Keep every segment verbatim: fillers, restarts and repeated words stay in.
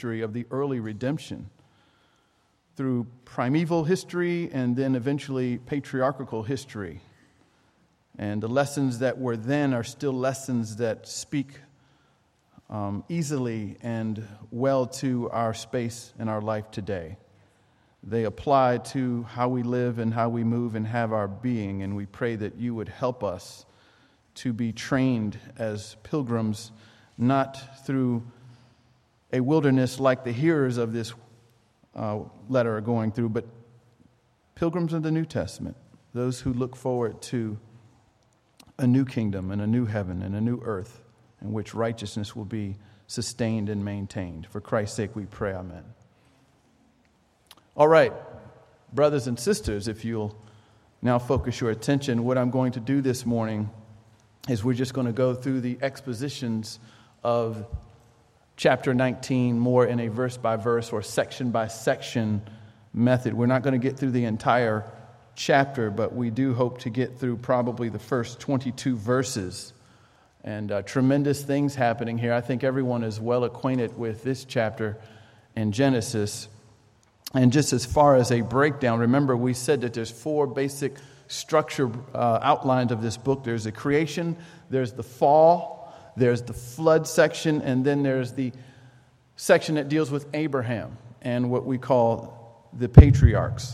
of the early redemption through primeval history and then eventually patriarchal history. And the lessons that were then are still lessons that speak um, easily and well to our space and our life today. They apply to how we live and how we move and have our being, and we pray that you would help us to be trained as pilgrims, not through a wilderness like the hearers of this uh, letter are going through, but pilgrims of the New Testament, those who look forward to a new kingdom and a new heaven and a new earth in which righteousness will be sustained and maintained. For Christ's sake we pray, amen. All right, brothers and sisters, if you'll now focus your attention, what I'm going to do this morning is we're just going to go through the expositions of chapter nineteen more in a verse-by-verse or section-by-section method. We're not going to get through the entire chapter, but we do hope to get through probably the first twenty-two verses. And uh, tremendous things happening here. I think everyone is well acquainted with this chapter in Genesis. And just as far as a breakdown, remember we said that there's four basic structure uh, outlines of this book. There's the creation, there's the fall, there's the flood section, and then there's the section that deals with Abraham and what we call the patriarchs.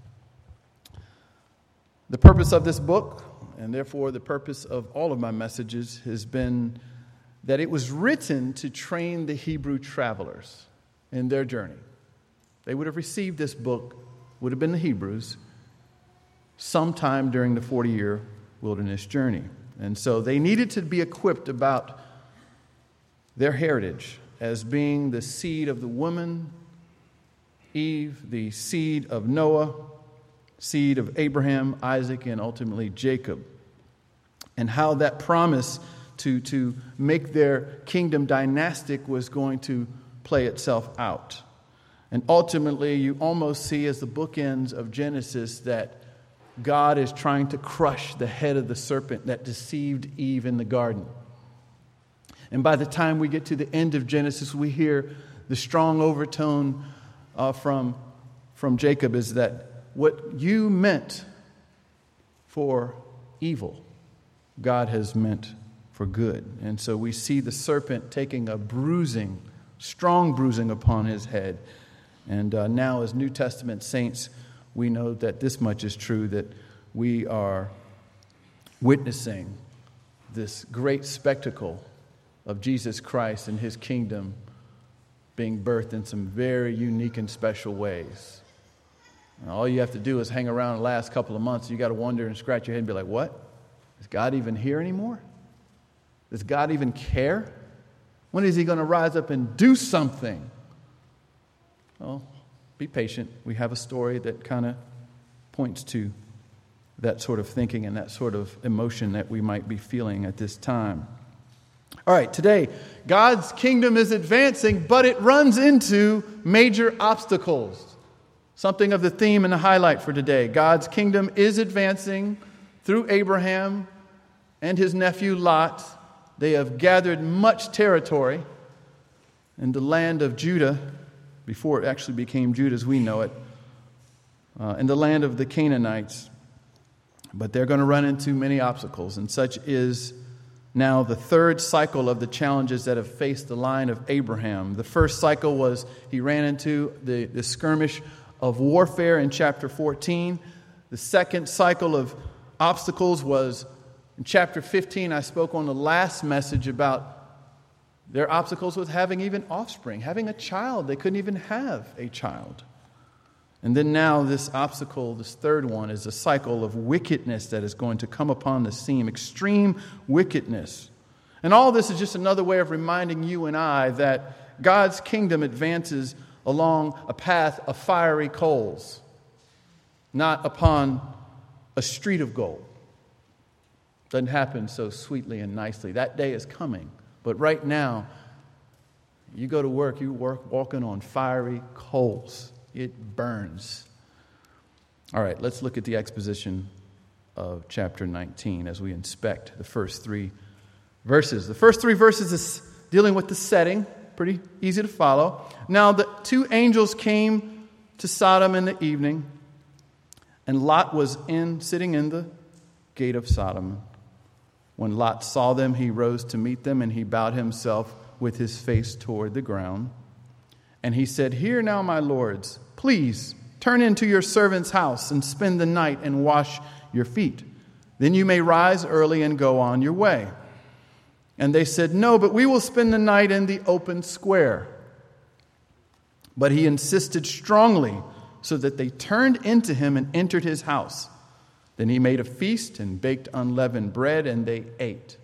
The purpose of this book, and therefore the purpose of all of my messages, has been that it was written to train the Hebrew travelers in their journey. They would have received this book, would have been the Hebrews, sometime during the forty-year wilderness journey. And so they needed to be equipped about their heritage as being the seed of the woman, Eve, the seed of Noah, seed of Abraham, Isaac, and ultimately Jacob. And how that promise to, to make their kingdom dynastic was going to play itself out. And ultimately, you almost see as the book ends of Genesis that God is trying to crush the head of the serpent that deceived Eve in the garden. And by the time we get to the end of Genesis, we hear the strong overtone uh, from, from Jacob is that what you meant for evil, God has meant for good. And so we see the serpent taking a bruising, strong bruising upon his head. And uh, now as New Testament saints, we know that this much is true, that we are witnessing this great spectacle of Jesus Christ and his kingdom being birthed in some very unique and special ways. And all you have to do is hang around the last couple of months. You got to wonder and scratch your head and be like, what? Is God even here anymore? Does God even care? When is he going to rise up and do something? Well, be patient. We have a story that kind of points to that sort of thinking and that sort of emotion that we might be feeling at this time. All right, today, God's kingdom is advancing, but it runs into major obstacles. Something of the theme and the highlight for today. God's kingdom is advancing through Abraham and his nephew Lot. They have gathered much territory in the land of Judah, before it actually became Judah as we know it, uh, in the land of the Canaanites. But they're going to run into many obstacles, and such is now the third cycle of the challenges that have faced the line of Abraham. The first cycle was he ran into the, the skirmish of warfare in chapter fourteen. The second cycle of obstacles was in chapter fifteen. I spoke on the last message about their obstacles with having even offspring, having a child. They couldn't even have a child. And then now this obstacle, this third one, is a cycle of wickedness that is going to come upon the scene, extreme wickedness. And all this is just another way of reminding you and I that God's kingdom advances along a path of fiery coals, not upon a street of gold. Doesn't happen so sweetly and nicely. That day is coming. But right now, you go to work, you work walking on fiery coals. It burns. All right, let's look at the exposition of chapter nineteen as we inspect the first three verses. The first three verses is dealing with the setting. pretty easy to follow. Now the two angels came to Sodom in the evening, and Lot was in sitting in the gate of Sodom. When Lot saw them, he rose to meet them, and he bowed himself with his face toward the ground. And he said, "Hear now, my lords, please turn into your servant's house and spend the night and wash your feet. Then you may rise early and go on your way." And they said, "No, but we will spend the night in the open square." But he insisted strongly, so that they turned into him and entered his house. Then he made a feast and baked unleavened bread, and they ate.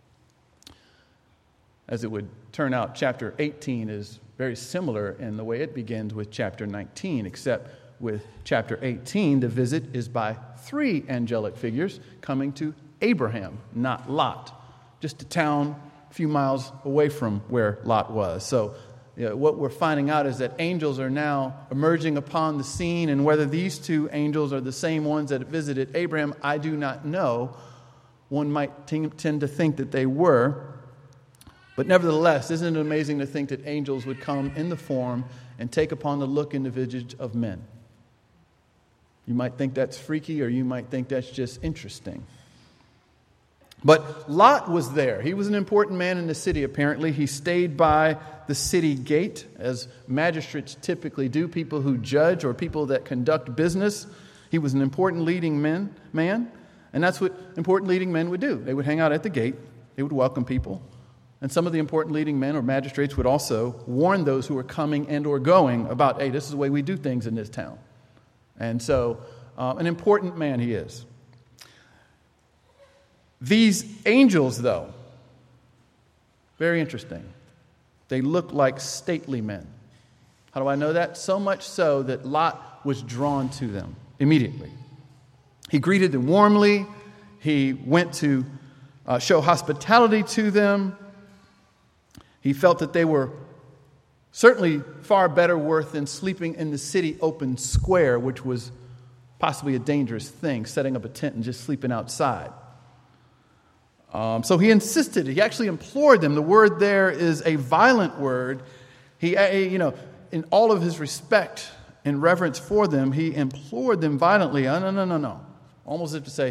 As it would turn out, chapter eighteen is very similar in the way it begins with chapter nineteen, except with chapter eighteen, the visit is by three angelic figures coming to Abraham, not Lot, just a town a few miles away from where Lot was. So you know, what we're finding out is that angels are now emerging upon the scene, and whether these two angels are the same ones that visited Abraham, I do not know. One might t- tend to think that they were. But nevertheless, isn't it amazing to think that angels would come in the form and take upon the look and the visage of men? You might think that's freaky, or you might think that's just interesting. But Lot was there. He was an important man in the city, apparently. He stayed by the city gate, as magistrates typically do, people who judge or people that conduct business. He was an important leading man, man, and that's what important leading men would do. They would hang out at the gate. They would welcome people. And some of the important leading men or magistrates would also warn those who were coming and or going about, hey, this is the way we do things in this town. And so, uh, an important man he is. These angels, though, very interesting. They look like stately men. How do I know that? So much so that Lot was drawn to them immediately. He greeted them warmly. He went to uh, show hospitality to them. He felt that they were certainly far better worth than sleeping in the city open square, which was possibly a dangerous thing, setting up a tent and just sleeping outside. Um, so he insisted, he actually implored them. The word there is a violent word. He, you know, in all of his respect and reverence for them, he implored them violently. Oh, no, no, no, no. Almost as if to say,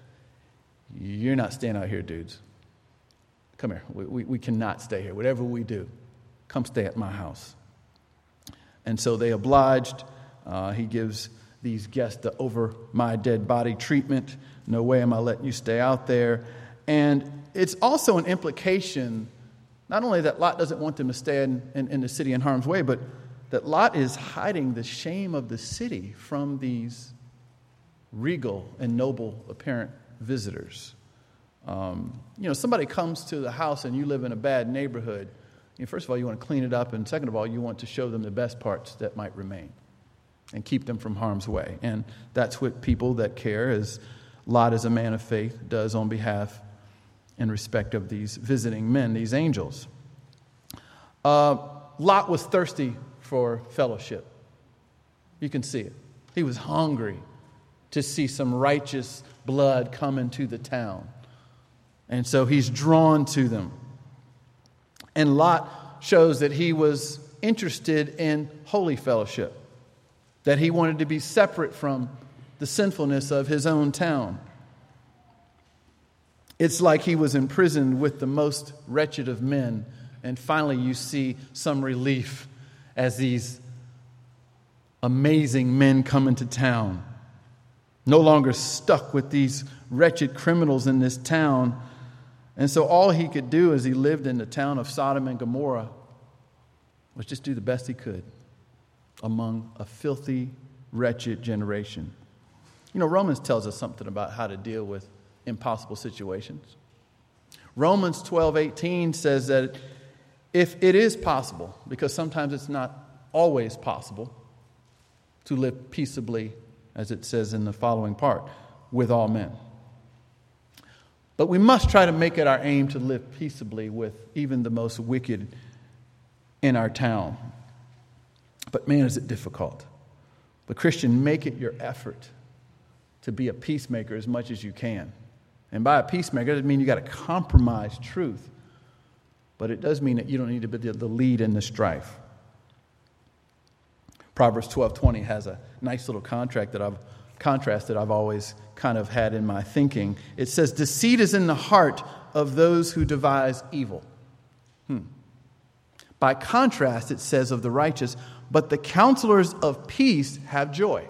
you're not staying out here, dudes. Come here. We, we, we cannot stay here. Whatever we do, come stay at my house. And so they obliged. Uh, he gives these guests the over my dead body treatment. No way am I letting you stay out there. And it's also an implication, not only that Lot doesn't want them to stay in, in, in the city in harm's way, but that Lot is hiding the shame of the city from these regal and noble apparent visitors. Um, you know, somebody comes to the house and you live in a bad neighborhood. You know, first of all, you want to clean it up, and second of all, you want to show them the best parts that might remain and keep them from harm's way. And that's what people that care, as Lot, as a man of faith, does on behalf in respect of these visiting men, these angels. Uh, Lot was thirsty for fellowship. You can see it. He was hungry to see some righteous blood come into the town. And so he's drawn to them. And Lot shows that he was interested in holy fellowship, that he wanted to be separate from the sinfulness of his own town. It's like he was imprisoned with the most wretched of men. And finally you see some relief as these amazing men come into town. No longer stuck with these wretched criminals in this town. And so all he could do as he lived in the town of Sodom and Gomorrah was just do the best he could among a filthy, wretched generation. You know, Romans tells us something about how to deal with impossible situations. Romans twelve eighteen says that if it is possible, because sometimes it's not always possible, to live peaceably, as it says in the following part, with all men. But we must try to make it our aim to live peaceably with even the most wicked in our town. But man, is it difficult. But Christian, make it your effort to be a peacemaker as much as you can. And by a peacemaker, it doesn't mean you got to compromise truth. but it does mean that you don't need to be the lead in the strife. Proverbs twelve twenty has a nice little contract that I've contrast that I've always kind of had in my thinking. It says, deceit is in the heart of those who devise evil. Hmm. By contrast, it says of the righteous, but the counselors of peace have joy.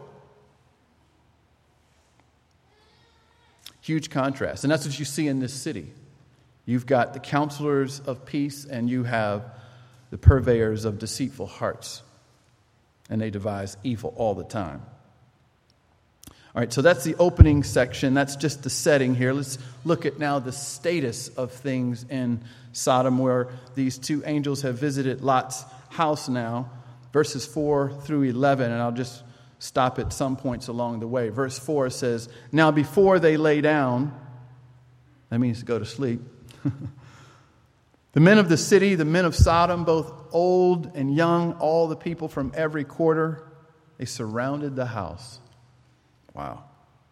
Huge contrast. And that's what you see in this city. You've got the counselors of peace and you have the purveyors of deceitful hearts. And they devise evil all the time. All right, so that's the opening section. That's just the setting here. Let's look at now the status of things in Sodom, where these two angels have visited Lot's house now. Verses four through eleven, and I'll just stop at some points along the way. Verse four says, now before they lay down, that means to go to sleep, the men of the city, the men of Sodom, both old and young, all the people from every quarter, they surrounded the house. Wow.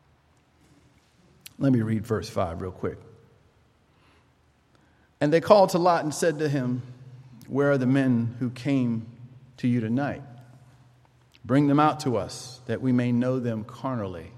Let me read verse five real quick. And they called to Lot and said to him, where are the men who came to you tonight? Bring them out to us, that we may know them carnally.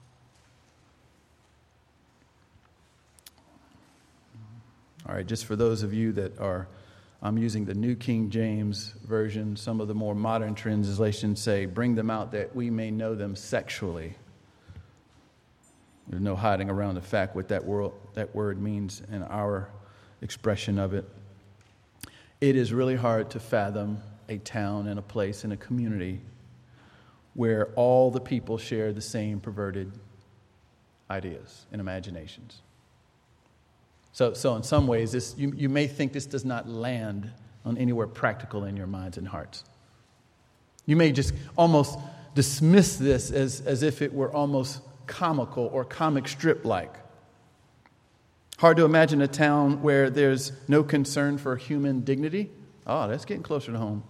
All right, just for those of you that are, I'm using the New King James Version. Some of the more modern translations say, bring them out that we may know them sexually. There's no hiding around the fact what that word, that word means in our expression of it. It is really hard to fathom a town and a place and a community where all the people share the same perverted ideas and imaginations. So, so in some ways, this, you, you may think this does not land on anywhere practical in your minds and hearts. You may just almost dismiss this as, as if it were almost comical or comic strip-like. Hard to imagine a town where there's no concern for human dignity. Oh, that's getting closer to home.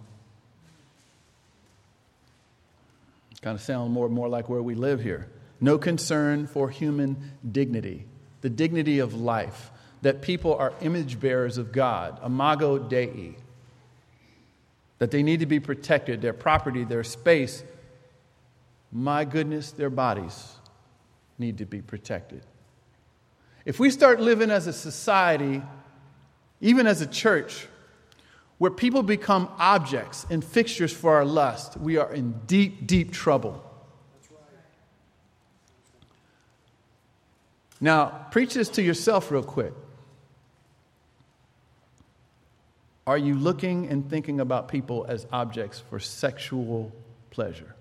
Kind of sound more and more like where we live here. No concern for human dignity, the dignity of life. That people are image bearers of God, imago Dei. That they need to be protected, their property, their space. My goodness, their bodies need to be protected. If we start living as a society, even as a church, where people become objects and fixtures for our lust, we are in deep, deep trouble. Now, preach this to yourself real quick. Are you looking and thinking about people as objects for sexual pleasure?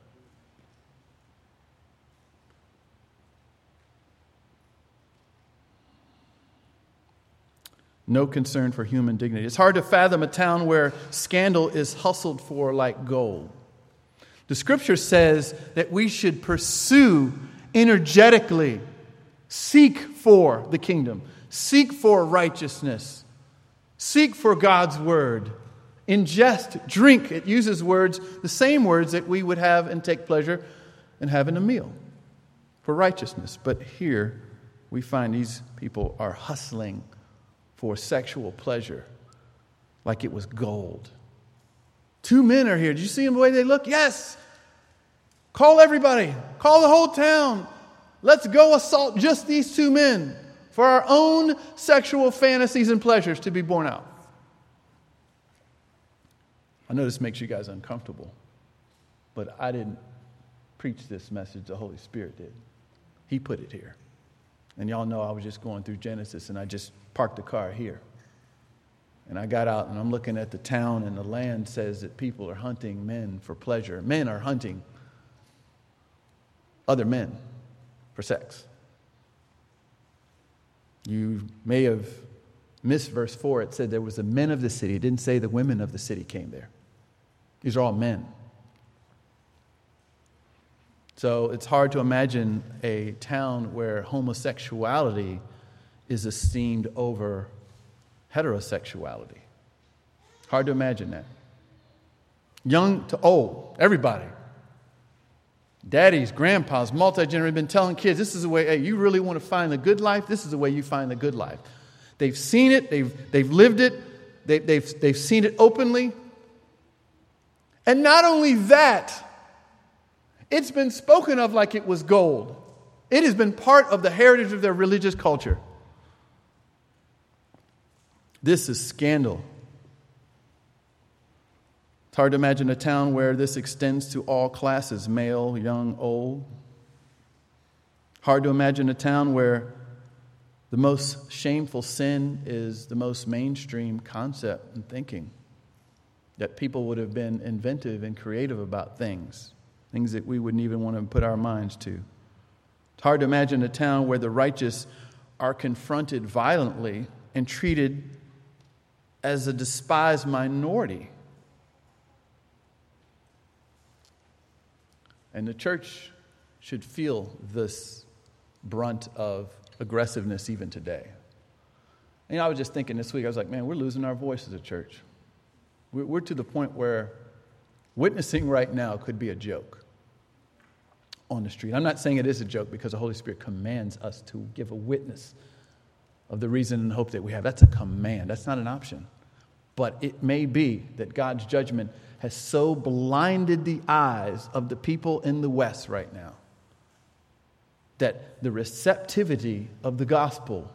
No concern for human dignity. It's hard to fathom a town where scandal is hustled for like gold. The scripture says that we should pursue energetically, seek for the kingdom, seek for righteousness, seek for God's word, ingest, drink. It uses words, the same words that we would have and take pleasure in having a meal for righteousness. But here we find these people are hustling for sexual pleasure like it was gold. Two men are here. Did you see them the way they look? Yes. Call everybody. Call the whole town. Let's go assault just these two men for our own sexual fantasies and pleasures to be borne out. I know this makes you guys uncomfortable, but I didn't preach this message. The Holy Spirit did. He put it here. And y'all know I was just going through Genesis and I just parked the car here. And I got out and I'm looking at the town and the land says that people are hunting men for pleasure. Men are hunting other men for sex. You may have missed verse four. It said there was the men of the city. It didn't say the women of the city came there. These are all men. So it's hard to imagine a town where homosexuality is esteemed over heterosexuality. Hard to imagine that. Young to old, everybody. Daddies, grandpas, multi-generational, been telling kids, this is the way, hey, you really want to find the good life? This is the way you find the good life. They've seen it, they've, they've lived it, They, they've, they've seen it openly. And not only that, it's been spoken of like it was gold. It has been part of the heritage of their religious culture. This is scandal. It's hard to imagine a town where this extends to all classes, male, young, old. Hard to imagine a town where the most shameful sin is the most mainstream concept and thinking. That people would have been inventive and creative about things, things that we wouldn't even want to put our minds to. It's hard to imagine a town where the righteous are confronted violently and treated as a despised minority. And the church should feel this brunt of aggressiveness even today. And you know, I was just thinking this week, I was like, man, we're losing our voice as a church. We're, we're to the point where witnessing right now could be a joke on the street. I'm not saying it is a joke because the Holy Spirit commands us to give a witness of the reason and hope that we have. That's a command. That's not an option. But it may be that God's judgment has so blinded the eyes of the people in the West right now that the receptivity of the gospel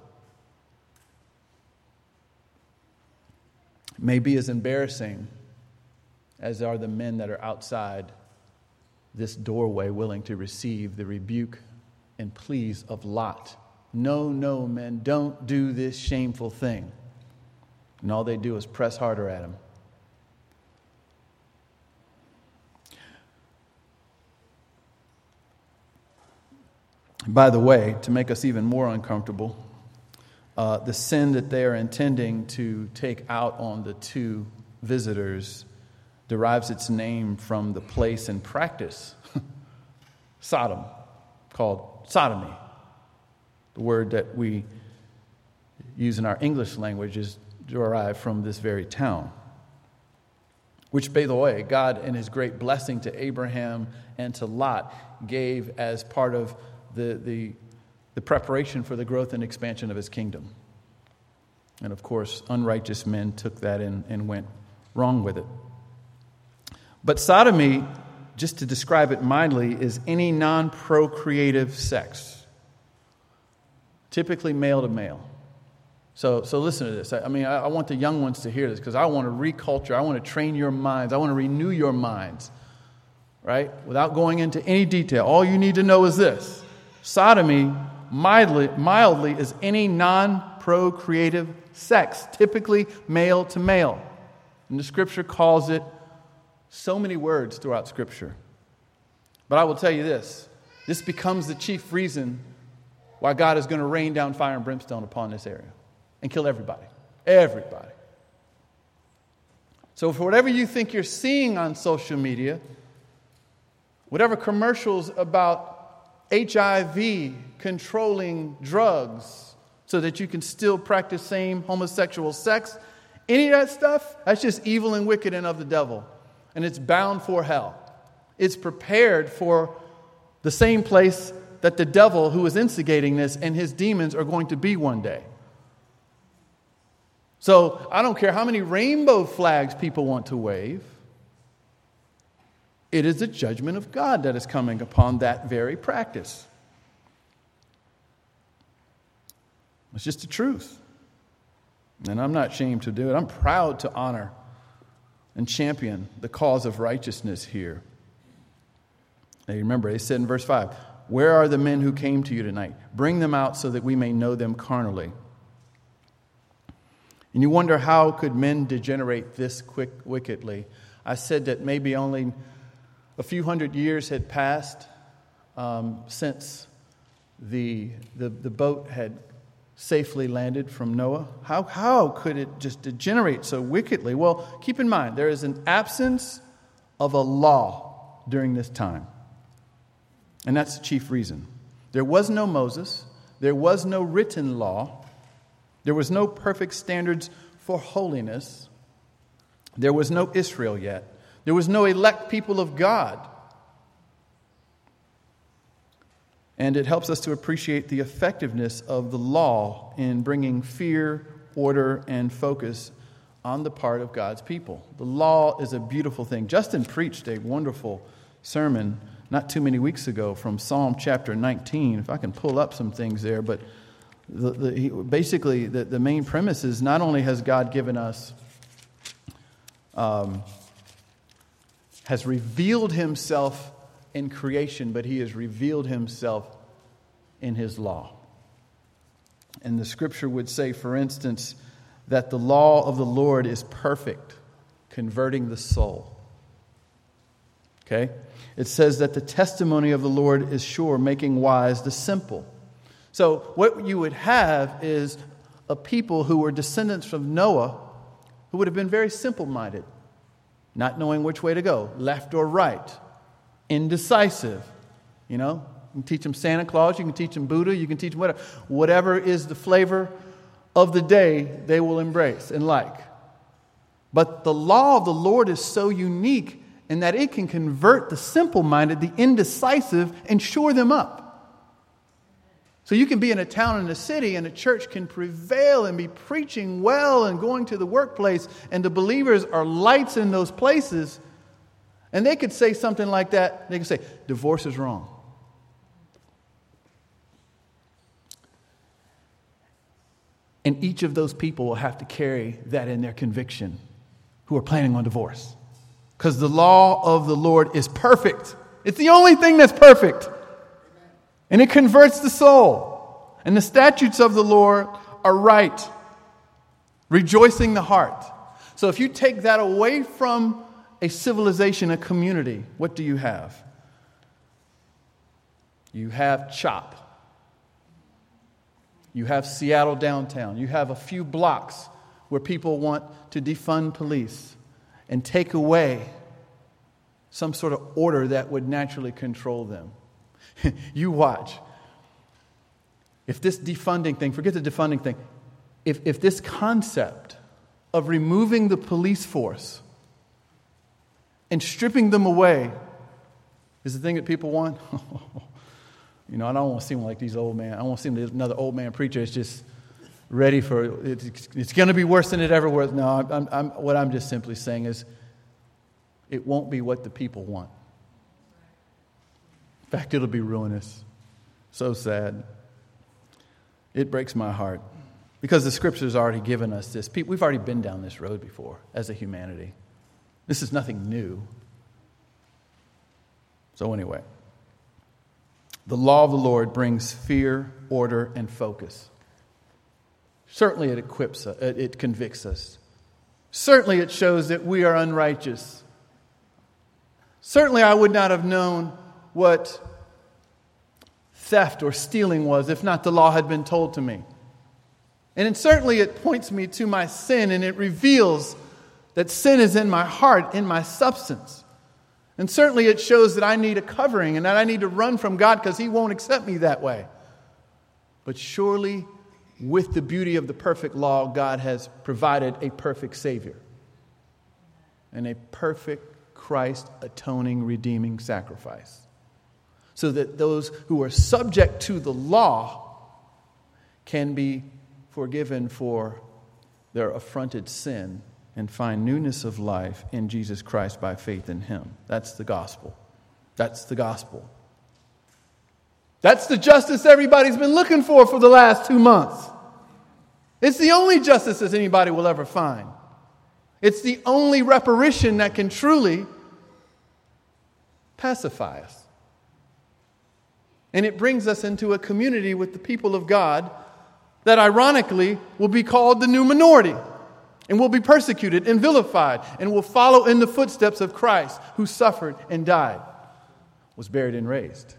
may be as embarrassing as are the men that are outside this doorway willing to receive the rebuke and pleas of Lot. No, no, men, don't do this shameful thing. And all they do is press harder at him. By the way, to make us even more uncomfortable, uh, the sin that they are intending to take out on the two visitors derives its name from the place and practice, Sodom, called sodomy. The word that we use in our English language is derived from this very town, which, by the way, God in his great blessing to Abraham and to Lot gave as part of the, the, the preparation for the growth and expansion of his kingdom. And of course, unrighteous men took that in and went wrong with it. But sodomy, just to describe it mildly, is any non-procreative sex, typically male to male. So, so listen to this. I, I mean, I, I want the young ones to hear this because I want to reculture. I want to train your minds. I want to renew your minds, right? Without going into any detail. All you need to know is this. Sodomy, mildly, mildly is any non-procreative sex, typically male to male. And the Scripture calls it so many words throughout Scripture. But I will tell you this. This becomes the chief reason why God is going to rain down fire and brimstone upon this area and kill everybody. Everybody. So for whatever you think you're seeing on social media, whatever commercials about H I V controlling drugs so that you can still practice same homosexual sex, any of that stuff, that's just evil and wicked and of the devil. And it's bound for hell. It's prepared for the same place that the devil who is instigating this and his demons are going to be one day. So I don't care how many rainbow flags people want to wave. It is the judgment of God that is coming upon that very practice. It's just the truth. And I'm not ashamed to do it. I'm proud to honor and champion the cause of righteousness here. Now remember, they said in verse five, "Where are the men who came to you tonight? Bring them out so that we may know them carnally." And you wonder, how could men degenerate this quick wickedly? I said that maybe only a few hundred years had passed um, since the, the the boat had safely landed from Noah. How how could it just degenerate so wickedly? Well, keep in mind, there is an absence of a law during this time. And that's the chief reason. There was no Moses. There was no written law. There was no perfect standards for holiness. There was no Israel yet. There was no elect people of God. And it helps us to appreciate the effectiveness of the law in bringing fear, order, and focus on the part of God's people. The law is a beautiful thing. Justin preached a wonderful sermon not too many weeks ago from Psalm chapter nineteen. If I can pull up some things there, but the, the, he, basically the, the main premise is not only has God given us, um, has revealed himself in creation, but he has revealed himself in his law. And the scripture would say, for instance, that the law of the Lord is perfect, converting the soul. Okay? It says that the testimony of the Lord is sure, making wise the simple. So what you would have is a people who were descendants from Noah who would have been very simple-minded, not knowing which way to go, left or right, indecisive. You know, you can teach them Santa Claus, you can teach them Buddha, you can teach them whatever. Whatever is the flavor of the day, they will embrace and like. But the law of the Lord is so unique in that it can convert the simple-minded, the indecisive, and shore them up. So you can be in a town and a city, and a church can prevail and be preaching well and going to the workplace, and the believers are lights in those places. And they could say something like that. They could say, divorce is wrong. And each of those people will have to carry that in their conviction who are planning on divorce. Because the law of the Lord is perfect. It's the only thing that's perfect. And it converts the soul. And the statutes of the Lord are right, rejoicing the heart. So if you take that away from a civilization, a community, what do you have? You have CHOP. You have Seattle downtown. You have a few blocks where people want to defund police and take away some sort of order that would naturally control them. You watch. If this defunding thing, forget the defunding thing, if, if this concept of removing the police force and stripping them away is the thing that people want, you know, I don't want to seem like these old man. I don't want to seem like another old man preacher is just ready for, it's, it's going to be worse than it ever was. No, I'm, I'm, what I'm just simply saying is it won't be what the people want. In fact, it'll be ruinous. So sad. It breaks my heart. Because the Scripture's already given us this. We've already been down this road before as a humanity. This is nothing new. So anyway, the law of the Lord brings fear, order, and focus. Certainly it equips us, it convicts us. Certainly it shows that we are unrighteous. Certainly I would not have known what theft or stealing was if not the law had been told to me. And it, certainly it points me to my sin, and it reveals that sin is in my heart, in my substance. And certainly it shows that I need a covering and that I need to run from God because He won't accept me that way. But surely with the beauty of the perfect law, God has provided a perfect Savior and a perfect Christ atoning, redeeming sacrifice. So that those who are subject to the law can be forgiven for their affronted sin and find newness of life in Jesus Christ by faith in Him. That's the gospel. That's the gospel. That's the justice everybody's been looking for for the last two months. It's the only justice that anybody will ever find. It's the only reparation that can truly pacify us. And it brings us into a community with the people of God that ironically will be called the new minority and will be persecuted and vilified and will follow in the footsteps of Christ, who suffered and died, was buried and raised.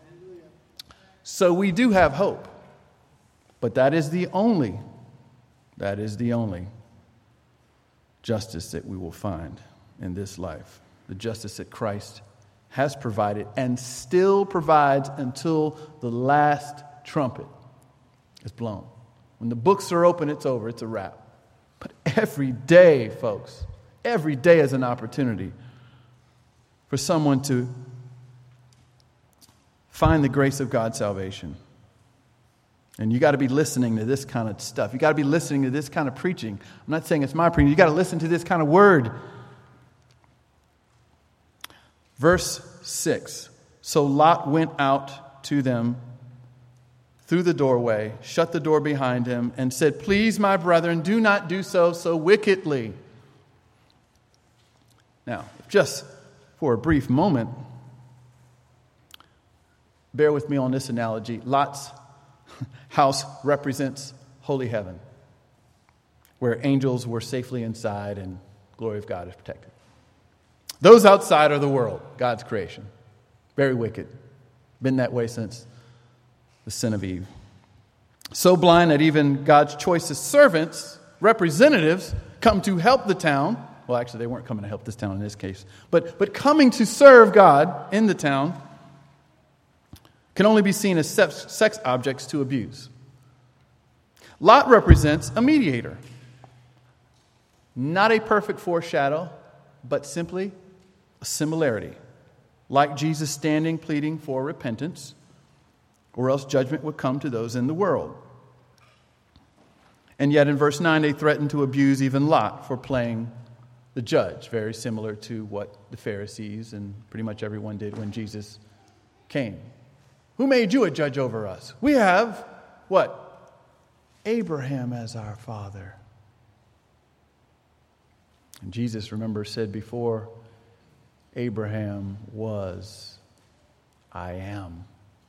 So we do have hope. But that is the only, that is the only justice that we will find in this life. The justice that Christ has provided and still provides until the last trumpet is blown. When the books are open, it's over. It's a wrap. But every day, folks, every day is an opportunity for someone to find the grace of God's salvation And you got to be listening to this kind of stuff. You got to be listening to this kind of preaching. I'm not saying it's my preaching. You got to listen to this kind of word. Verse six. So Lot went out to them through the doorway, shut the door behind him, and said, "Please, my brethren, do not do so so wickedly." Now, just for a brief moment, bear with me on this analogy. Lot's house represents holy heaven, where angels were safely inside and glory of God is protected. Those outside are the world, God's creation. Very wicked. Been that way since the sin of Eve. So blind that even God's choicest servants, representatives, come to help the town. Well, actually, they weren't coming to help this town in this case. But, but coming to serve God in the town can only be seen as sex, sex objects to abuse. Lot represents a mediator. Not a perfect foreshadow, but simply a similarity. Like Jesus standing pleading for repentance, or else judgment would come to those in the world. And yet in verse nine, they threaten to abuse even Lot for playing the judge, very similar to what the Pharisees and pretty much everyone did when Jesus came. Who made you a judge over us? We have, what? Abraham as our father. And Jesus, remember, said before Abraham was, I am.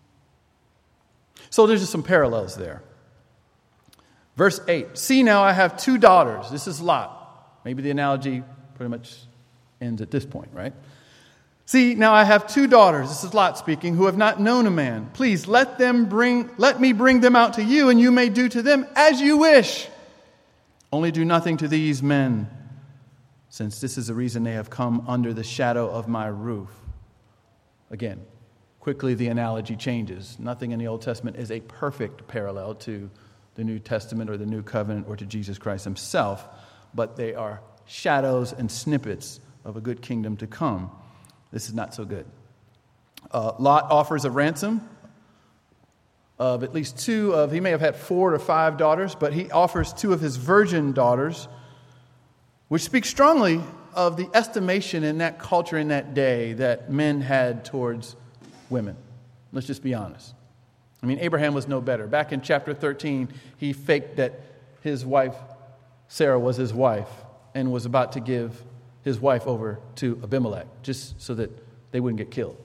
So there's just some parallels there. Verse eight, see now I have two daughters. This is Lot. Maybe the analogy pretty much ends at this point, right? See, now I have two daughters, this is Lot speaking, who have not known a man. Please let them bring, let me bring them out to you, and you may do to them as you wish. Only do nothing to these men, since this is the reason they have come under the shadow of my roof. Again, quickly the analogy changes. Nothing in the Old Testament is a perfect parallel to the New Testament or the New Covenant or to Jesus Christ himself, but they are shadows and snippets of a good kingdom to come. This is not so good. Uh, Lot offers a ransom of at least two of, he may have had four or five daughters, but he offers two of his virgin daughters, which speaks strongly of the estimation in that culture in that day that men had towards women. Let's just be honest. I mean, Abraham was no better. Back in chapter thirteen, he faked that his wife, Sarah, was his wife and was about to give his wife over to Abimelech just so that they wouldn't get killed.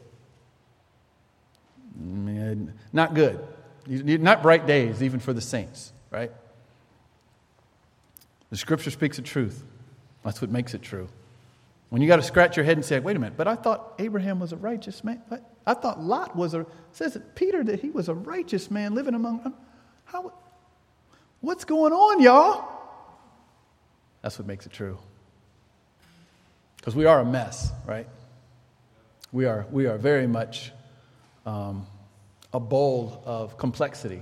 Man, not good. Not bright days, even for the saints, right? The Scripture speaks the truth. That's what makes it true. When you got to scratch your head and say, wait a minute, but I thought Abraham was a righteous man. What? I thought Lot was a, it says that Peter, that he was a righteous man living among them. How, what's going on, y'all? That's what makes it true. Because we are a mess, right? We are, we are very much um, a bowl of complexity.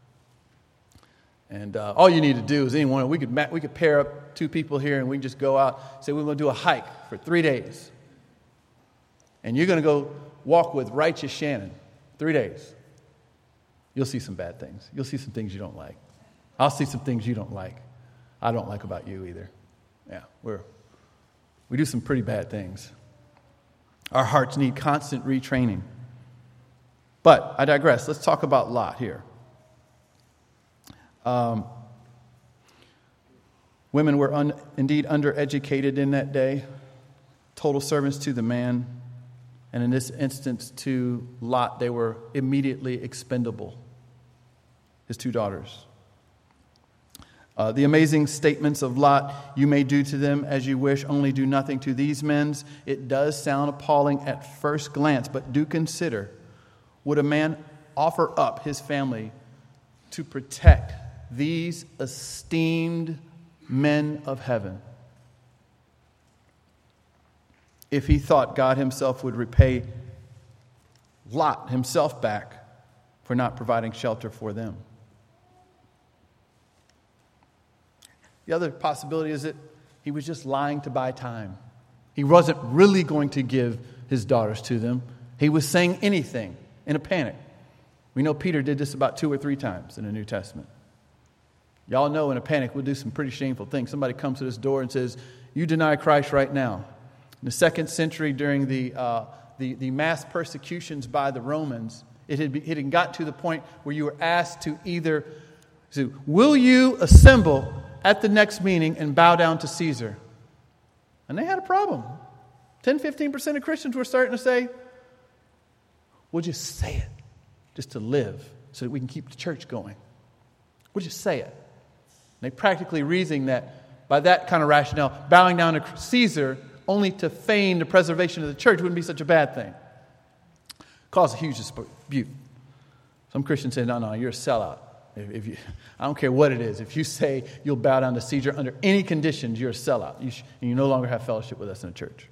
And uh, all you need to do is anyone, we could we could pair up two people here and we can just go out, say we're going to do a hike for three days. And you're going to go walk with righteous Shannon three days. You'll see some bad things. You'll see some things you don't like. I'll see some things you don't like. I don't like about you either. Yeah, we're we do some pretty bad things. Our hearts need constant retraining. But I digress. Let's talk about Lot here. Um, women were un, indeed undereducated in that day, total servants to the man, and in this instance to Lot, they were immediately expendable, his two daughters. Uh, the amazing statements of Lot, you may do to them as you wish, only do nothing to these men. It does sound appalling at first glance, but do consider, would a man offer up his family to protect these esteemed men of heaven if he thought God himself would repay Lot himself back for not providing shelter for them? The other possibility is that he was just lying to buy time. He wasn't really going to give his daughters to them. He was saying anything in a panic. We know Peter did this about two or three times in the New Testament. Y'all know in a panic we'll do some pretty shameful things. Somebody comes to this door and says, you deny Christ right now. In the second century, during the uh, the, the mass persecutions by the Romans, it had, be, it had got to the point where you were asked to either, so, will you assemble at the next meeting and bow down to Caesar? And they had a problem. ten, fifteen percent of Christians were starting to say, we'll just say it, just to live, so that we can keep the church going. We'll just say it. And they practically reasoning that by that kind of rationale, bowing down to Caesar only to feign the preservation of the church wouldn't be such a bad thing. Caused a huge dispute. Some Christians say, no, no, you're a sellout. If, if you, I don't care what it is. If you say you'll bow down to Caesar under any conditions, you're a sellout. You sh- and you no longer have fellowship with us in the church.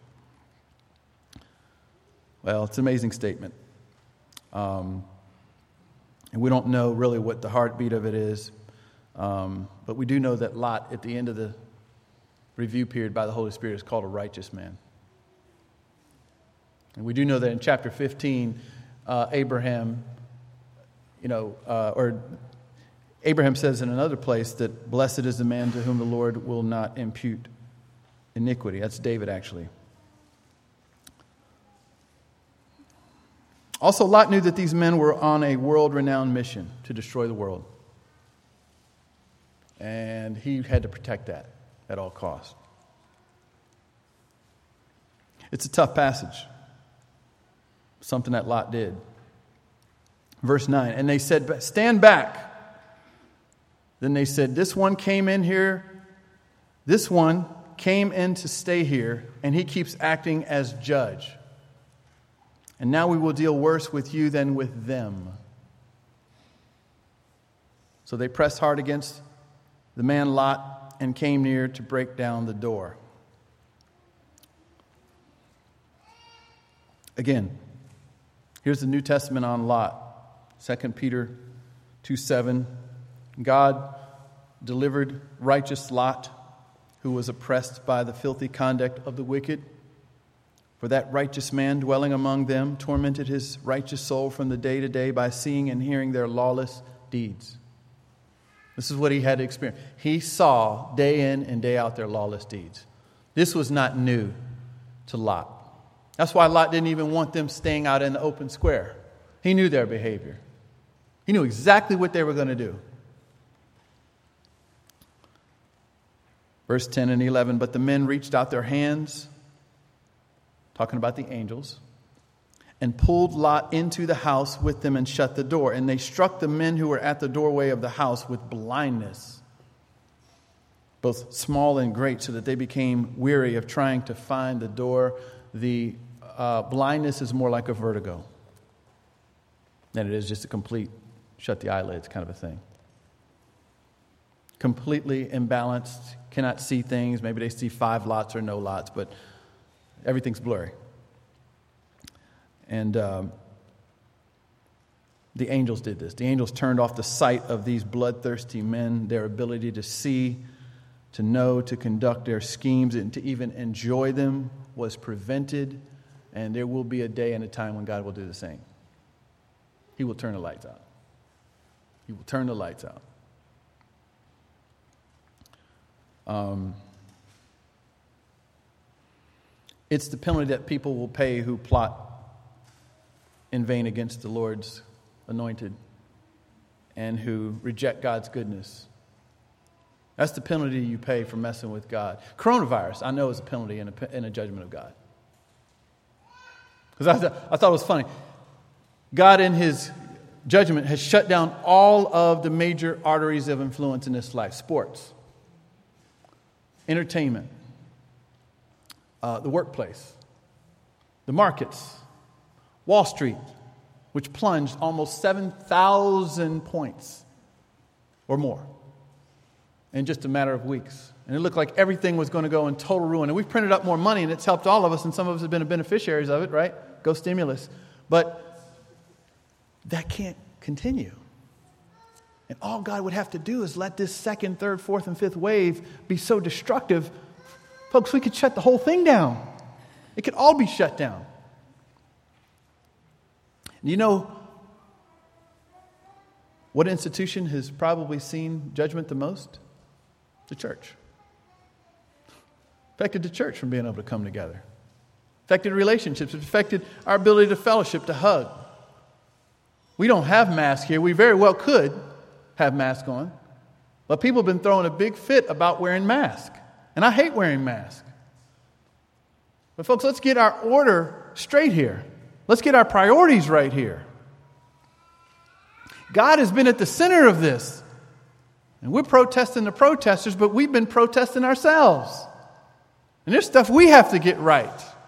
Well, it's an amazing statement. Um, and we don't know really what the heartbeat of it is. Um, but we do know that Lot, at the end of the review period by the Holy Spirit, is called a righteous man. And we do know that in chapter fifteen, uh, Abraham, you know, uh, or Abraham says in another place that blessed is the man to whom the Lord will not impute iniquity. That's David, actually. Also, Lot knew that these men were on a world-renowned mission to destroy the world. And he had to protect that at all costs. It's a tough passage. Something that Lot did. Verse nine, and they said, stand back. Then they said, this one came in here, this one came in to stay here, and he keeps acting as judge. And now we will deal worse with you than with them. So they pressed hard against the man Lot and came near to break down the door. Again, here's the New Testament on Lot. Second Peter two seven. God delivered righteous Lot, who was oppressed by the filthy conduct of the wicked. For that righteous man dwelling among them tormented his righteous soul from the day to day by seeing and hearing their lawless deeds. This is what he had to experience. He saw day in and day out their lawless deeds. This was not new to Lot. That's why Lot didn't even want them staying out in the open square. He knew their behavior. He knew exactly what they were going to do. Verse ten and eleven, but the men reached out their hands, talking about the angels, and pulled Lot into the house with them and shut the door. And they struck the men who were at the doorway of the house with blindness, both small and great, so that they became weary of trying to find the door. The uh, blindness is more like a vertigo than it is just a complete shut the eyelids kind of a thing. Completely imbalanced, cannot see things. Maybe they see five lots or no lots, but everything's blurry. And um, the angels did this. The angels turned off the sight of these bloodthirsty men, their ability to see, to know, to conduct their schemes, and to even enjoy them was prevented. And there will be a day and a time when God will do the same. He will turn the lights out. He will turn the lights out. Um, it's the penalty that people will pay who plot in vain against the Lord's anointed and who reject God's goodness. That's the penalty you pay for messing with God. Coronavirus, I know, is a penalty and a, and a judgment of God. Because I, th- I thought it was funny. God, in his judgment, has shut down all of the major arteries of influence in this life. Sports, entertainment, uh, the workplace, the markets, Wall Street, which plunged almost seven thousand points or more in just a matter of weeks. And it looked like everything was going to go in total ruin. And we've printed up more money, and it's helped all of us, and some of us have been beneficiaries of it, right? Go stimulus. But that can't continue. And all God would have to do is let this second, third, fourth, and fifth wave be so destructive. Folks, we could shut the whole thing down. It could all be shut down. You know, What institution has probably seen judgment the most? The church. Affected the church from being able to come together. Affected relationships. It affected our ability to fellowship, to hug. We don't have masks here. We very well could have masks on. But people have been throwing a big fit about wearing masks. And I hate wearing masks. But folks, let's get our order straight here. Let's get our priorities right here. God has been at the center of this. And we're protesting the protesters, but we've been protesting ourselves. And there's stuff we have to get right.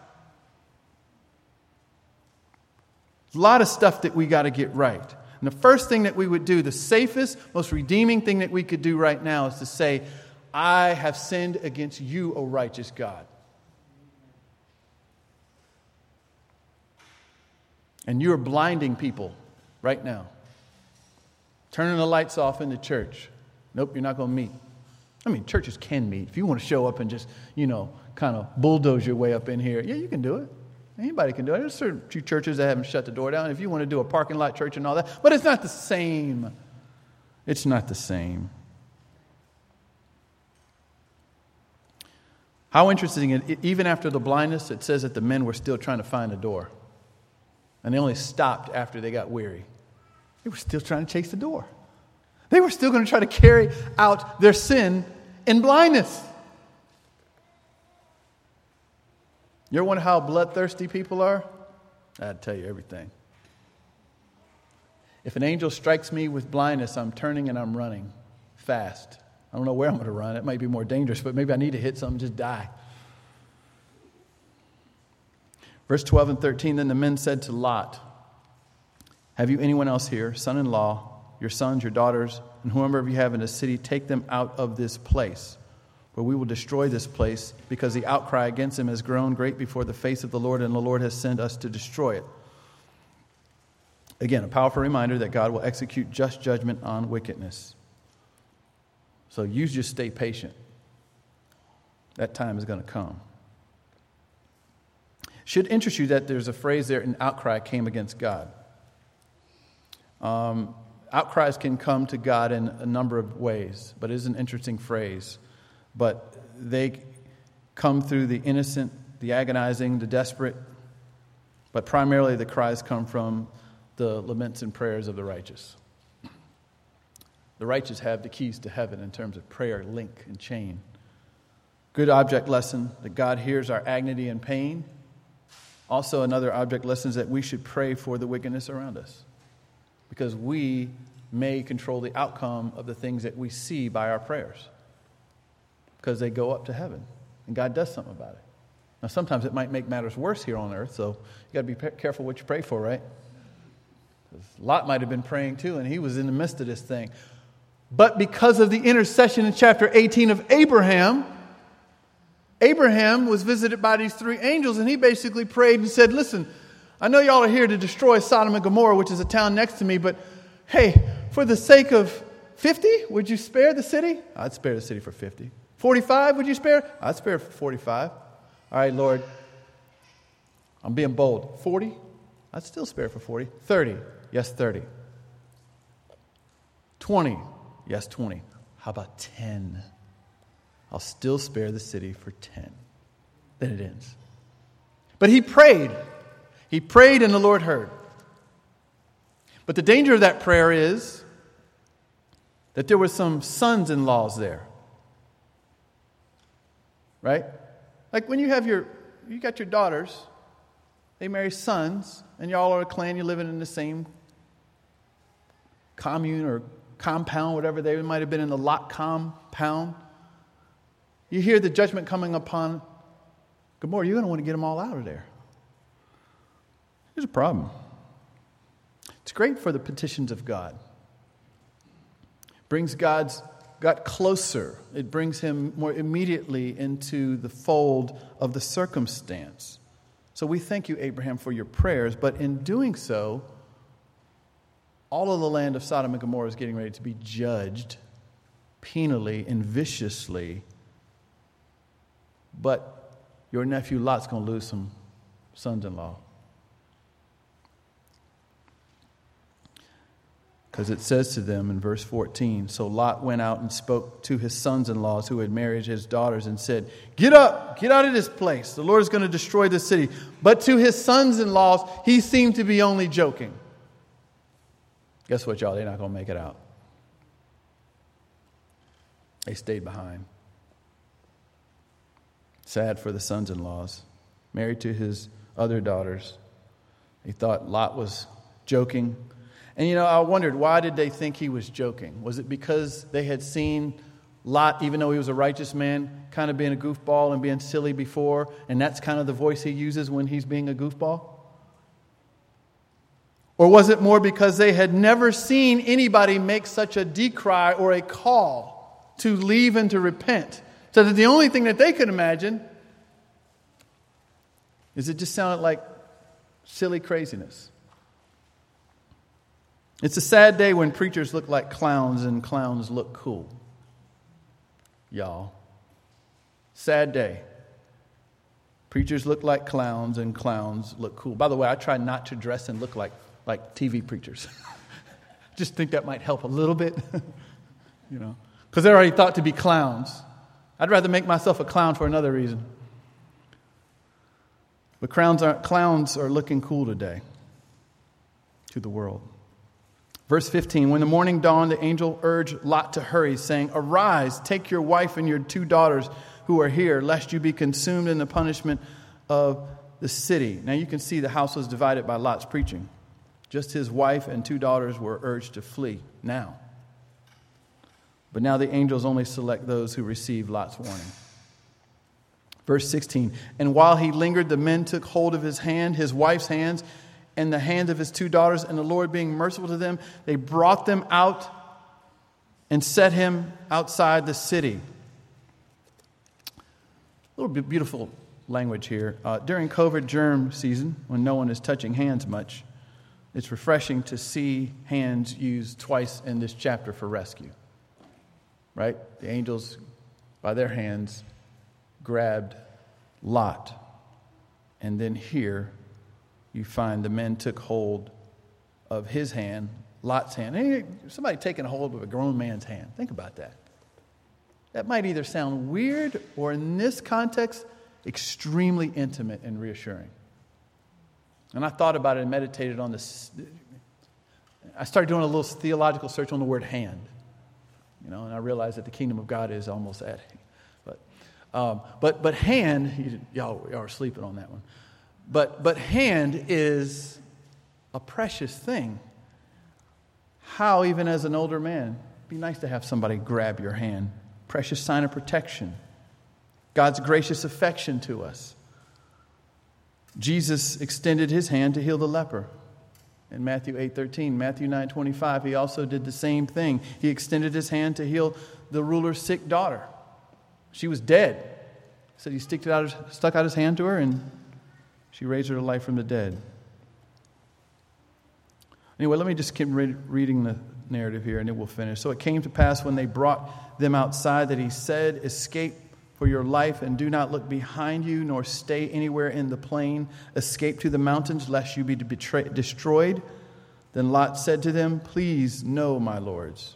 A lot of stuff that we got to get right. And the first thing that we would do, the safest, most redeeming thing that we could do right now is to say, I have sinned against you, O righteous God. And you're blinding people right now. Turning the lights off in the church. Nope, you're not going to meet. I mean, churches can meet. If you want to show up and just, you know, kind of bulldoze your way up in here, yeah, you can do it. Anybody can do it. There's certain few churches that haven't shut the door down. If you want to do a parking lot church and all that. But it's not the same. It's not the same. How interesting, even after the blindness, it says that the men were still trying to find a door. And they only stopped after they got weary. They were still trying to chase the door. They were still going to try to carry out their sin in blindness. You ever wonder how bloodthirsty people are? I'd tell you everything. If an angel strikes me with blindness, I'm turning and I'm running fast. I don't know where I'm going to run. It might be more dangerous, but maybe I need to hit something and just die. Verse twelve and thirteen, then the men said to Lot, have you anyone else here, son-in-law, your sons, your daughters, and whoever of you have in the city, take them out of this place, for we will destroy this place, because the outcry against him has grown great before the face of the Lord, and the Lord has sent us to destroy it. Again, a powerful reminder that God will execute just judgment on wickedness. So you just stay patient. That time is going to come. Should interest you that there's a phrase there, an outcry came against God. Um, outcries can come to God in a number of ways, but it is an interesting phrase. But they come through the innocent, the agonizing, the desperate, but primarily the cries come from the laments and prayers of the righteous. The righteous have the keys to heaven in terms of prayer, link, and chain. Good object lesson that God hears our agony and pain. Also, another object lesson is that we should pray for the wickedness around us, because we may control the outcome of the things that we see by our prayers, because they go up to heaven, and God does something about it. Now, sometimes it might make matters worse here on earth, so you got to be careful what you pray for, right? Because Lot might have been praying too, and he was in the midst of this thing. But because of the intercession in chapter eighteen of Abraham, Abraham was visited by these three angels, and he basically prayed and said, listen, I know y'all are here to destroy Sodom and Gomorrah, which is a town next to me, but hey, for the sake of fifty, would you spare the city? I'd spare the city for fifty. forty-five, would you spare? I'd spare for forty-five. All right, Lord, I'm being bold. forty? I'd still spare for forty. thirty? Yes, thirty. twenty? Yes, twenty. How about ten? I'll still spare the city for ten. Then it ends. But he prayed. He prayed and the Lord heard. But the danger of that prayer is that there were some sons-in-laws there. Right? Like when you have your, you got your daughters, they marry sons, and y'all are a clan, you're living in the same commune or compound, whatever they might have been in the Lot compound. You hear the judgment coming upon Gomorrah, you're going to want to get them all out of there. Here's a problem. It's great for the petitions of God. Brings God's God closer. It brings him more immediately into the fold of the circumstance. So we thank you, Abraham, for your prayers, but in doing so, all of the land of Sodom and Gomorrah is getting ready to be judged penally and viciously. But your nephew Lot's going to lose some sons-in-law. Because it says to them in verse fourteen, so Lot went out and spoke to his sons-in-laws who had married his daughters and said, get up, get out of this place. The Lord is going to destroy this city. But to his sons-in-laws, he seemed to be only joking. Guess what, y'all? They're not going to make it out. They stayed behind. Sad for the sons-in-laws, married to his other daughters. They thought Lot was joking. And, you know, I wondered, why did they think he was joking? Was it because they had seen Lot, even though he was a righteous man, kind of being a goofball and being silly before, and that's kind of the voice he uses when he's being a goofball? Or was it more because they had never seen anybody make such a decry or a call to leave and to repent? So that the only thing that they could imagine is it just sounded like silly craziness. It's a sad day when preachers look like clowns and clowns look cool. Y'all. Sad day. Preachers look like clowns and clowns look cool. By the way, I try not to dress and look like, like T V preachers. Just think that might help a little bit. You know, because they're already thought to be clowns. I'd rather make myself a clown for another reason. But clowns are, clowns are looking cool today to the world. Verse fifteen, when the morning dawned, the angel urged Lot to hurry, saying, arise, take your wife and your two daughters who are here, lest you be consumed in the punishment of the city. Now you can see the house was divided by Lot's preaching. Just his wife and two daughters were urged to flee now. But now the angels only select those who receive Lot's warning. Verse sixteen, and while he lingered, the men took hold of his hand, his wife's hands, and the hands of his two daughters, and the Lord being merciful to them, they brought them out and set him outside the city. A little bit beautiful language here. Uh, during COVID germ season, when no one is touching hands much, it's refreshing to see hands used twice in this chapter for rescue. Right? The angels, by their hands, grabbed Lot. And then here, you find the men took hold of his hand, Lot's hand. Hey, somebody taking hold of a grown man's hand. Think about that. That might either sound weird or, in this context, extremely intimate and reassuring. And I thought about it and meditated on this. I started doing a little theological search on the word hand. You know, and I realized that the kingdom of God is almost at hand. But, um, but, but hand, y'all, y'all are sleeping on that one. But, but hand is a precious thing. How, even as an older man, it'd be nice to have somebody grab your hand. Precious sign of protection. God's gracious affection to us. Jesus extended his hand to heal the leper. In Matthew eight thirteen, Matthew nine twenty-five, he also did the same thing. He extended his hand to heal the ruler's sick daughter. She was dead. He said he stuck out, stuck out his hand to her, and she raised her to life from the dead. Anyway, let me just keep read, reading the narrative here, and it will finish. So it came to pass when they brought them outside that he said, escape for your life, and do not look behind you, nor stay anywhere in the plain. Escape to the mountains, lest you be betray- destroyed. Then Lot said to them, please, no, my lords.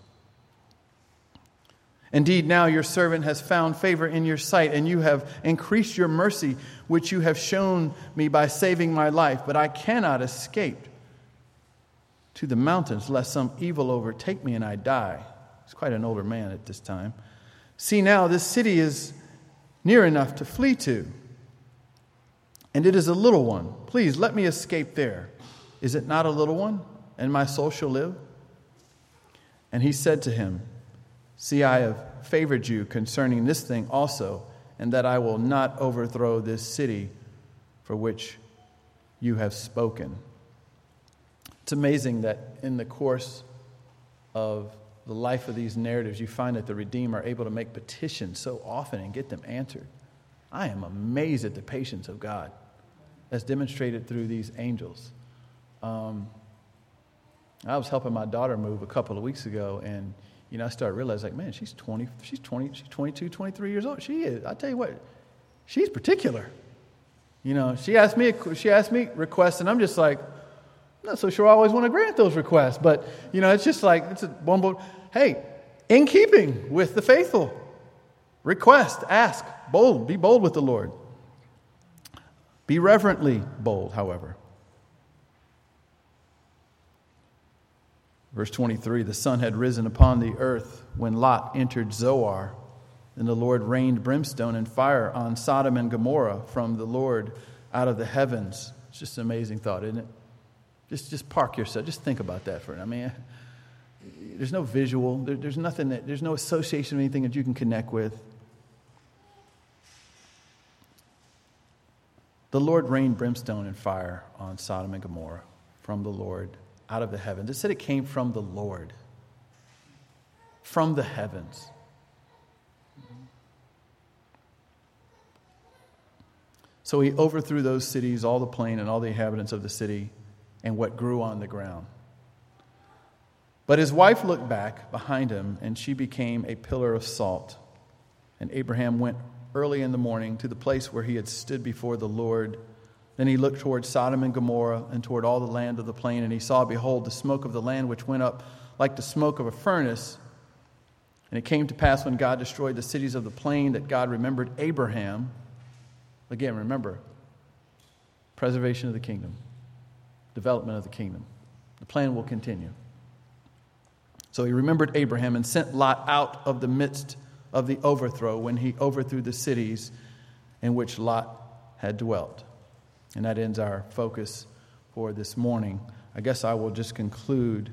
Indeed, now your servant has found favor in your sight, and you have increased your mercy, which you have shown me by saving my life. But I cannot escape to the mountains, lest some evil overtake me and I die. He's quite an older man at this time. See now, this city is near enough to flee to, and it is a little one. Please let me escape there. Is it not a little one, and my soul shall live? And he said to him, see, I have favored you concerning this thing also, and that I will not overthrow this city for which you have spoken. It's amazing that in the course of the life of these narratives, you find that the redeemed are able to make petitions so often and get them answered. I am amazed at the patience of God as demonstrated through these angels. Um, I was helping my daughter move a couple of weeks ago, and you know, I started realizing, like, man, she's twenty, she's twenty, she's twenty-two, twenty-three years old. She is. I tell you what, she's particular. You know, she asked me, she asked me requests, and I'm just like, I'm not so sure I always want to grant those requests, but, you know, it's just like, it's a one bold, hey, in keeping with the faithful, request, ask, bold, be bold with the Lord. Be reverently bold, however. Verse twenty-three, the sun had risen upon the earth when Lot entered Zoar, and the Lord rained brimstone and fire on Sodom and Gomorrah from the Lord out of the heavens. It's just an amazing thought, isn't it? Just just park yourself. Just think about that for a minute. I mean, there's no visual. There, there's nothing that, there's no association of anything that you can connect with. The Lord rained brimstone and fire on Sodom and Gomorrah from the Lord out of the heavens. It said it came from the Lord, from the heavens. So he overthrew those cities, all the plain and all the inhabitants of the city, and what grew on the ground. But his wife looked back behind him, and she became a pillar of salt. And Abraham went early in the morning to the place where he had stood before the Lord. Then he looked toward Sodom and Gomorrah and toward all the land of the plain, and he saw, behold, the smoke of the land which went up like the smoke of a furnace. And it came to pass when God destroyed the cities of the plain that God remembered Abraham. Again, remember, preservation of the kingdom, development of the kingdom. The plan will continue. So he remembered Abraham and sent Lot out of the midst of the overthrow when he overthrew the cities in which Lot had dwelt. And that ends our focus for this morning. I guess I will just conclude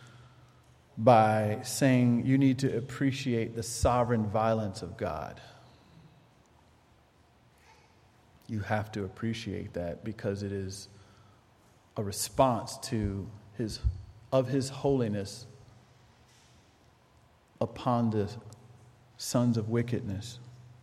by saying you need to appreciate the sovereign violence of God. You have to appreciate that because it is a response to his of his holiness upon the sons of wickedness.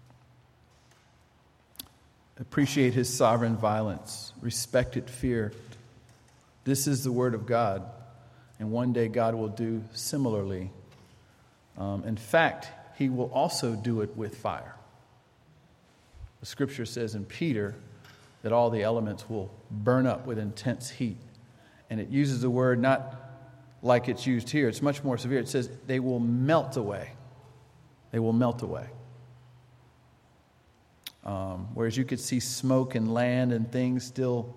Appreciate his sovereign violence. Respect it, fear. This is the word of God. And one day God will do similarly. Um, in fact, he will also do it with fire. The scripture says in Peter that all the elements will burn up with intense heat. And it uses the word not like it's used here. It's much more severe. It says they will melt away. They will melt away. Um, whereas you could see smoke and land and things still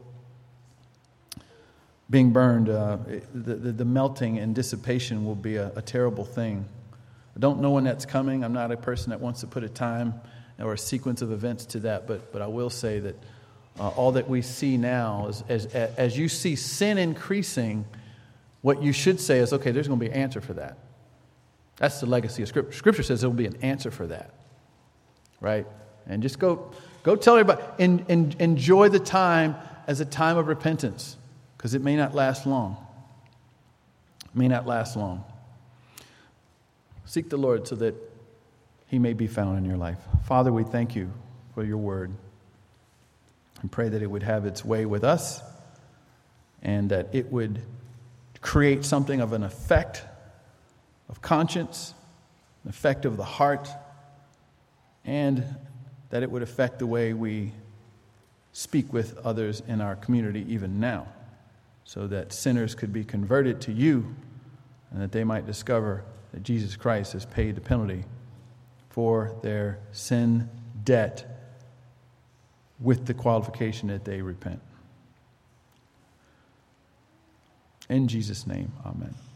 being burned, uh, the, the, the melting and dissipation will be a, a terrible thing. I don't know when that's coming. I'm not a person that wants to put a time or a sequence of events to that, but but I will say that uh, all that we see now is as as you see sin increasing, what you should say is, okay, there's going to be an answer for that. That's the legacy of Scripture. Scripture says there will be an answer for that, right? And just go go tell everybody, and, and enjoy the time as a time of repentance, because it may not last long. It may not last long. Seek the Lord so that he may be found in your life. Father, we thank you for your word and pray that it would have its way with us and that it would create something of an effect of conscience, an effect of the heart, and that it would affect the way we speak with others in our community even now, so that sinners could be converted to you and that they might discover that Jesus Christ has paid the penalty for their sin debt with the qualification that they repent. In Jesus' name, amen.